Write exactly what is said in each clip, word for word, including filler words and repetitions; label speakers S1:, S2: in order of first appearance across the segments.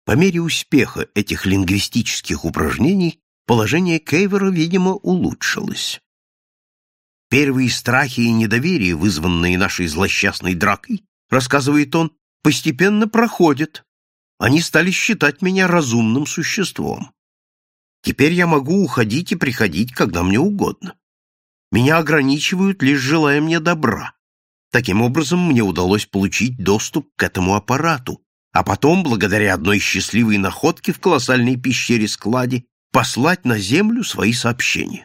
S1: По мере успеха этих лингвистических упражнений положение Кейвера, видимо, улучшилось. Первые страхи и недоверие, вызванные нашей злосчастной дракой, рассказывает он, постепенно проходят. Они стали считать меня разумным существом. Теперь я могу уходить и приходить, когда мне угодно. Меня ограничивают, лишь желая мне добра. Таким образом, мне удалось получить доступ к этому аппарату, а потом, благодаря одной счастливой находке в колоссальной пещере-складе, послать на Землю свои сообщения.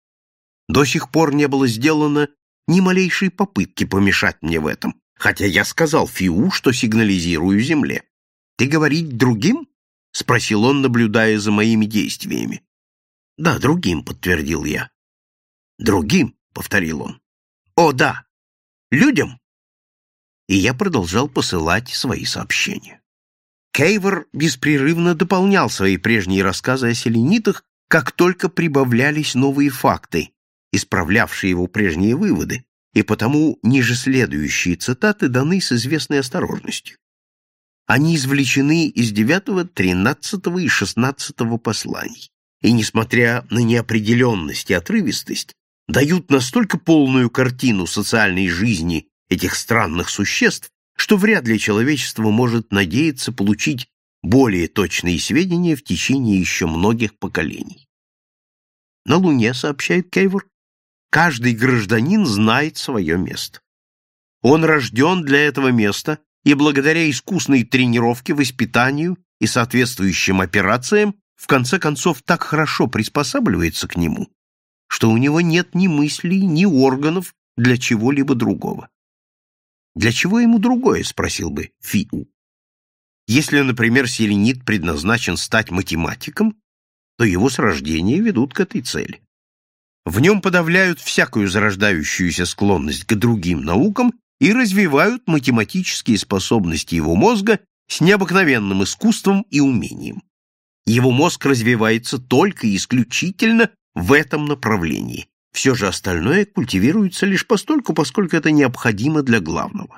S1: До сих пор не было сделано ни малейшей попытки помешать мне в этом, хотя я сказал Фиу, что сигнализирую Земле. «Ты говорить другим?» — спросил он, наблюдая за моими действиями. «Да, другим», — подтвердил я. «Другим», — повторил он. «О, да! Людям!» И я продолжал посылать свои сообщения. Кейвер беспрерывно дополнял свои прежние рассказы о селенитах, как только прибавлялись новые факты, исправлявшие его прежние выводы, и потому ниже следующие цитаты даны с известной осторожностью. Они извлечены из девятого, тринадцатого и шестнадцатого посланий, и, несмотря на неопределенность и отрывистость, дают настолько полную картину социальной жизни этих странных существ, что вряд ли человечество может надеяться получить более точные сведения в течение еще многих поколений. На Луне, сообщает Кейвер, каждый гражданин знает свое место. Он рожден для этого места и благодаря искусной тренировке, воспитанию и соответствующим операциям в конце концов так хорошо приспосабливается к нему, что у него нет ни мыслей, ни органов для чего-либо другого. «Для чего ему другое?» — спросил бы Фиу. Если, например, селенит предназначен стать математиком, то его с рождения ведут к этой цели. В нем подавляют всякую зарождающуюся склонность к другим наукам и развивают математические способности его мозга с необыкновенным искусством и умением. Его мозг развивается только и исключительно в этом направлении. Все же остальное культивируется лишь постольку, поскольку это необходимо для главного.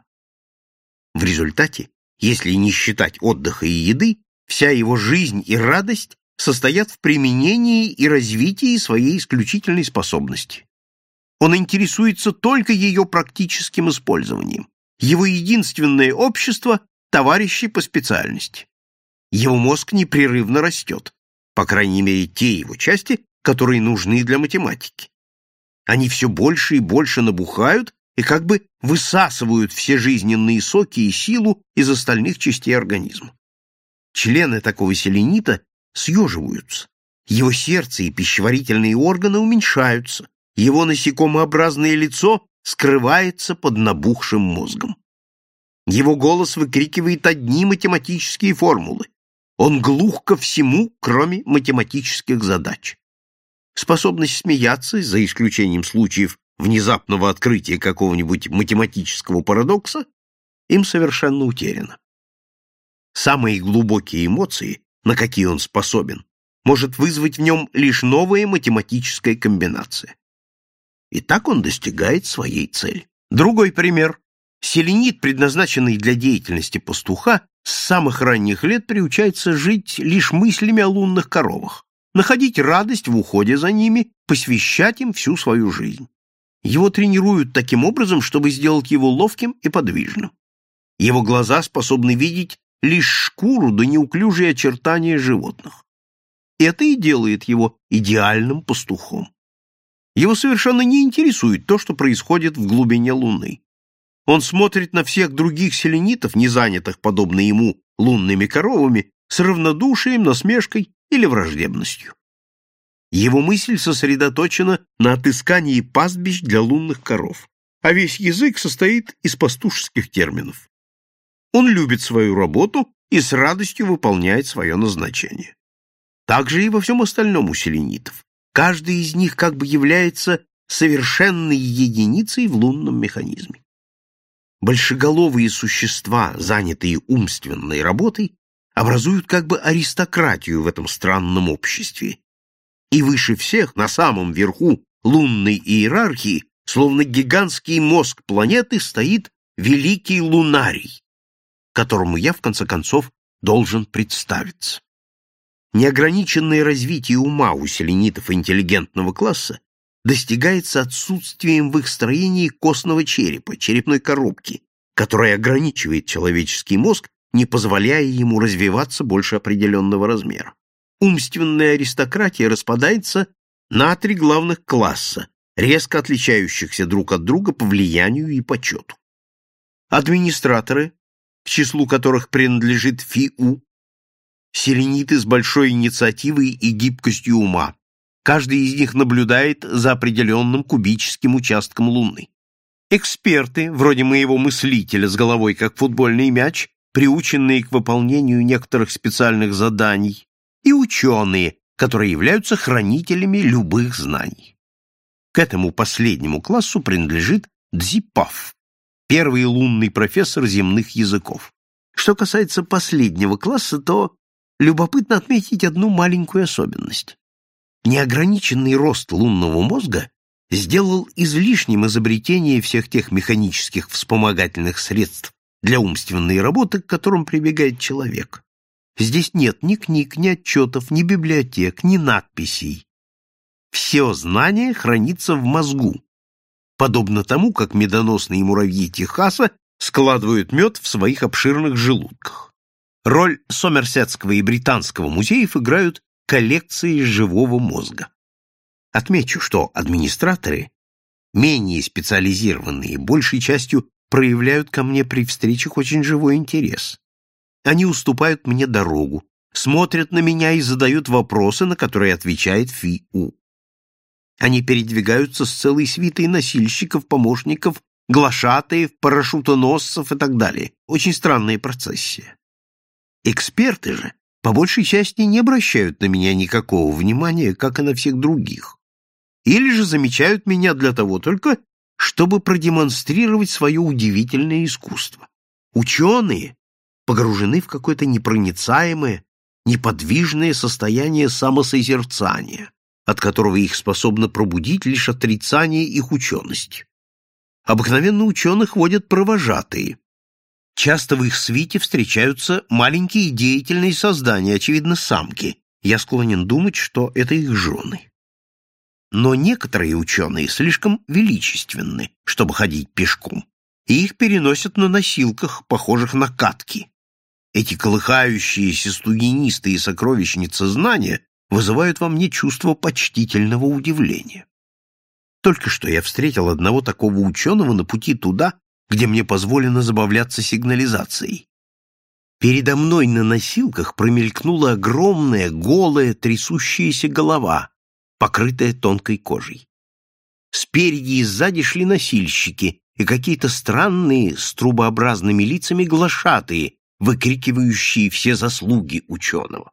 S1: В результате, если не считать отдыха и еды, вся его жизнь и радость состоят в применении и развитии своей исключительной способности. Он интересуется только ее практическим использованием. Его единственное общество – товарищи по специальности. Его мозг непрерывно растет, по крайней мере, те его части, которые нужны для математики. Они все больше и больше набухают и как бы высасывают все жизненные соки и силу из остальных частей организма. Члены такого селенита съеживаются, его сердце и пищеварительные органы уменьшаются, его насекомообразное лицо скрывается под набухшим мозгом. Его голос выкрикивает одни математические формулы. Он глух ко всему, кроме математических задач. Способность смеяться, за исключением случаев внезапного открытия какого-нибудь математического парадокса, им совершенно утеряна. Самые глубокие эмоции, на какие он способен, может вызвать в нем лишь новая математическая комбинация. И так он достигает своей цели. Другой пример. Селенит, предназначенный для деятельности пастуха, с самых ранних лет приучается жить лишь мыслями о лунных коровах, находить радость в уходе за ними, посвящать им всю свою жизнь. Его тренируют таким образом, чтобы сделать его ловким и подвижным. Его глаза способны видеть лишь шкуру да неуклюжие очертания животных. Это и делает его идеальным пастухом. Его совершенно не интересует то, что происходит в глубине Луны. Он смотрит на всех других селенитов, не занятых, подобно ему, лунными коровами, с равнодушием, насмешкой или враждебностью. Его мысль сосредоточена на отыскании пастбищ для лунных коров, а весь язык состоит из пастушеских терминов. Он любит свою работу и с радостью выполняет свое назначение. Так же и во всем остальном у селенитов. Каждый из них как бы является совершенной единицей в лунном механизме. Большеголовые существа, занятые умственной работой, образуют как бы аристократию в этом странном обществе. И выше всех, на самом верху лунной иерархии, словно гигантский мозг планеты, стоит великий лунарий, которому я, в конце концов, должен представиться. Неограниченное развитие ума у селенитов интеллигентного класса достигается отсутствием в их строении костного черепа, черепной коробки, которая ограничивает человеческий мозг, не позволяя ему развиваться больше определенного размера. Умственная аристократия распадается на три главных класса, резко отличающихся друг от друга по влиянию и почету. Администраторы, к числу которых принадлежит ФИУ, селениты с большой инициативой и гибкостью ума. Каждый из них наблюдает за определенным кубическим участком Луны. Эксперты, вроде моего мыслителя с головой как футбольный мяч, приученные к выполнению некоторых специальных заданий, и ученые, которые являются хранителями любых знаний. К этому последнему классу принадлежит Дзипав, первый лунный профессор земных языков. Что касается последнего класса, то любопытно отметить одну маленькую особенность. Неограниченный рост лунного мозга сделал излишним изобретение всех тех механических вспомогательных средств для умственной работы, к которым прибегает человек. Здесь нет ни книг, ни отчетов, ни библиотек, ни надписей. Все знание хранится в мозгу, подобно тому, как медоносные муравьи Техаса складывают мед в своих обширных желудках. Роль Сомерсетского и Британского музеев играют коллекции живого мозга. Отмечу, что администраторы, менее специализированные, большей частью проявляют ко мне при встречах очень живой интерес. Они уступают мне дорогу, смотрят на меня и задают вопросы, на которые отвечает ФИУ. Они передвигаются с целой свитой носильщиков, помощников, глашатаев, парашютоносцев и так далее. Очень странная процессия. Эксперты же, по большей части, не обращают на меня никакого внимания, как и на всех других. Или же замечают меня для того только, чтобы продемонстрировать свое удивительное искусство. Ученые погружены в какое-то непроницаемое, неподвижное состояние самосозерцания, от которого их способно пробудить лишь отрицание их учености. Обыкновенно ученых водят провожатые. Часто в их свите встречаются маленькие деятельные создания, очевидно, самки. Я склонен думать, что это их жены. Но некоторые ученые слишком величественны, чтобы ходить пешком, и их переносят на носилках, похожих на катки. Эти колыхающиеся студенистые сокровищницы знания вызывают во мне чувство почтительного удивления. Только что я встретил одного такого ученого на пути туда, где мне позволено забавляться сигнализацией. Передо мной на носилках промелькнула огромная, голая, трясущаяся голова, покрытая тонкой кожей. Спереди и сзади шли носильщики и какие-то странные, с трубообразными лицами глашатые, выкрикивающие все заслуги ученого.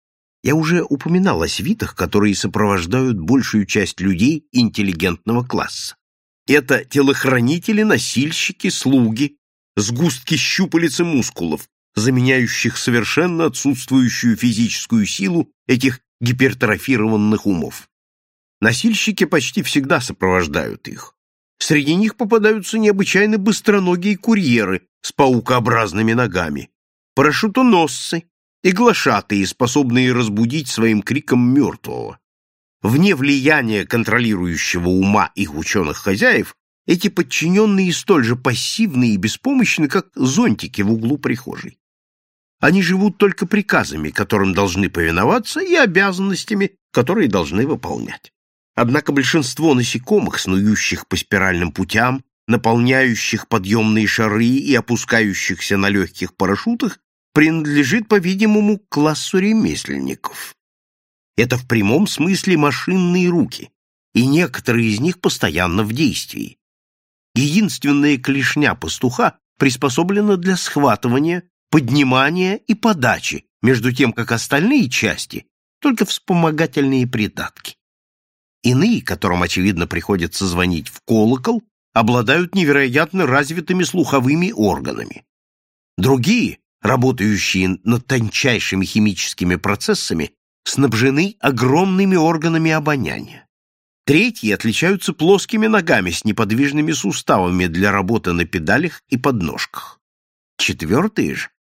S1: Я уже упоминал о свитах, которые сопровождают большую часть людей интеллигентного класса. Это телохранители, носильщики, слуги, сгустки щупалец и мускулов, заменяющих совершенно отсутствующую физическую силу этих гипертрофированных умов. Носильщики почти всегда сопровождают их. Среди них попадаются необычайно быстроногие курьеры с паукообразными ногами, парашютоносцы и глашатые, способные разбудить своим криком мертвого. Вне влияния контролирующего ума их ученых-хозяев, эти подчиненные столь же пассивны и беспомощны, как зонтики в углу прихожей. Они живут только приказами, которым должны повиноваться, и обязанностями, которые должны выполнять. Однако большинство насекомых, снующих по спиральным путям, наполняющих подъемные шары и опускающихся на легких парашютах, принадлежит, по-видимому, к классу ремесленников. Это в прямом смысле машинные руки, и некоторые из них постоянно в действии. Единственная клешня пастуха приспособлена для схватывания, поднимания и подачи, между тем как остальные части — только вспомогательные придатки. Иные, которым, очевидно, приходится звонить в колокол, обладают невероятно развитыми слуховыми органами. Другие, работающие над тончайшими химическими процессами, снабжены огромными органами обоняния. Третьи отличаются плоскими ногами с неподвижными суставами для работы на педалях и подножках. Четвертые же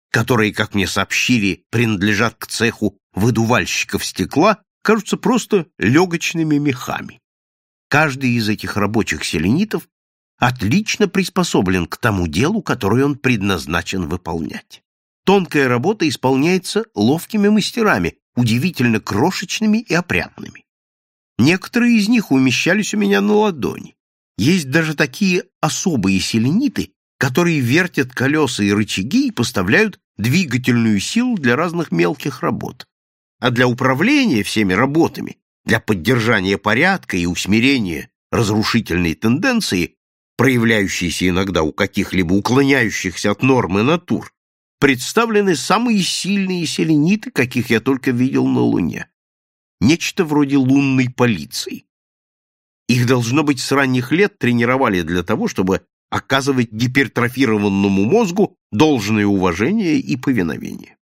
S1: которые, как мне сообщили, принадлежат к цеху выдувальщиков стекла, кажутся просто легочными мехами. Каждый из этих рабочих селенитов отлично приспособлен к тому делу, которое он предназначен выполнять. Тонкая работа исполняется ловкими мастерами, удивительно крошечными и опрятными. Некоторые из них умещались у меня на ладони. Есть даже такие особые селениты, которые вертят колеса и рычаги и поставляют двигательную силу для разных мелких работ. А для управления всеми работами, для поддержания порядка и усмирения разрушительной тенденции, проявляющейся иногда у каких-либо уклоняющихся от нормы натур, представлены самые сильные селениты, каких я только видел на Луне. Нечто вроде лунной полиции. Их, должно быть, с ранних лет тренировали для того, чтобы оказывать гипертрофированному мозгу должное уважение и повиновение.